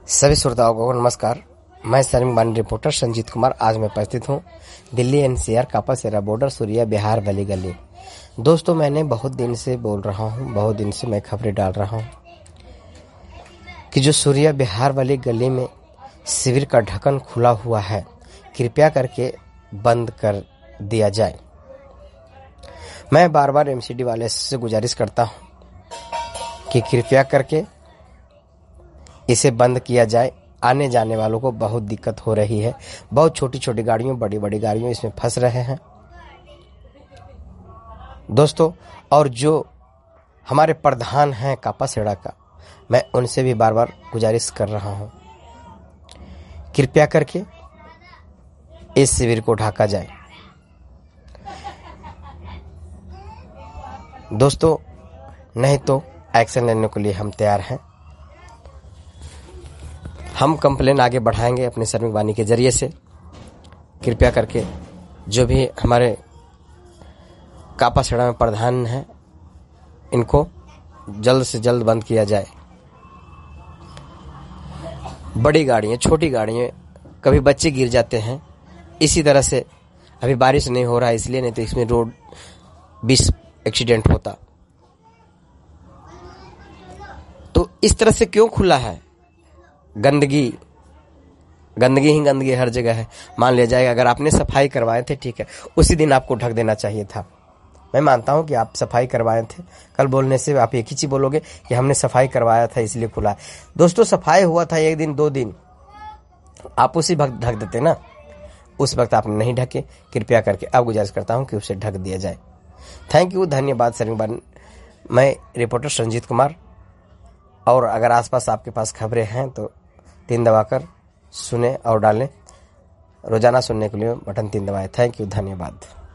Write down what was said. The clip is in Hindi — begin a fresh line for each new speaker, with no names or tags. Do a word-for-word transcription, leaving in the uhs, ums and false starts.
सभी श्रोताओं को नमस्कार। मैं शर्मिक बानी रिपोर्टर संजीत कुमार आज मैं उपस्थित हूँ दिल्ली एनसीआर कापासेरा बॉर्डर सूर्या बिहार वाली गली। दोस्तों, मैंने बहुत दिन से बोल रहा हूँ, बहुत दिन से मैं खबरें डाल रहा हूँ कि जो सूर्या बिहार वाली गली में शिविर का ढक्कन खुला हुआ है, कृपया करके बंद कर दिया जाए। मैं बार बार एमसीडी वाले से गुजारिश करता हूँ कि कृपया करके इसे बंद किया जाए। आने जाने वालों को बहुत दिक्कत हो रही है। बहुत छोटी छोटी गाड़ियों, बड़ी बड़ी गाड़ियों इसमें फंस रहे हैं दोस्तों। और जो हमारे प्रधान हैं कापासेड़ा का, मैं उनसे भी बार बार गुजारिश कर रहा हूं, कृपया करके इस शिविर को ढाका जाए। दोस्तों, नहीं तो एक्शन लेने के लिए हम तैयार हैं। हम कंप्लेन आगे बढ़ाएंगे अपने शर्मिक बानी के जरिए से। कृपया करके जो भी हमारे कापासेड़ा में प्रधान हैं, इनको जल्द से जल्द बंद किया जाए। बड़ी गाड़ियाँ, छोटी गाड़ियाँ, कभी बच्चे गिर जाते हैं। इसी तरह से अभी बारिश नहीं हो रहा है इसलिए, नहीं तो इसमें रोड बीस एक्सीडेंट होता। तो इस तरह से क्यों खुला है? गंदगी गंदगी ही गंदगी हर जगह है। मान लिया जाएगा अगर आपने सफाई करवाए थे, ठीक है, उसी दिन आपको ढक देना चाहिए था। मैं मानता हूं कि आप सफाई करवाए थे। कल बोलने से आप एक ही चीज बोलोगे कि हमने सफाई करवाया था इसलिए खुला है। दोस्तों, सफाई हुआ था एक दिन दो दिन, आप उसी वक्त ढक देते ना। उस वक्त आपने नहीं ढके। कृपया करके अब गुजारिश करता हूं कि उसे ढक दिया जाए। थैंक यू, धन्यवाद शर्मिक बानी। मैं रिपोर्टर संजीत कुमार। और अगर आसपास आपके पास खबरें हैं तो तीन दबाकर सुने और डालें। रोजाना सुनने के लिए बटन तीन दबाएं। थैंक यू, धन्यवाद।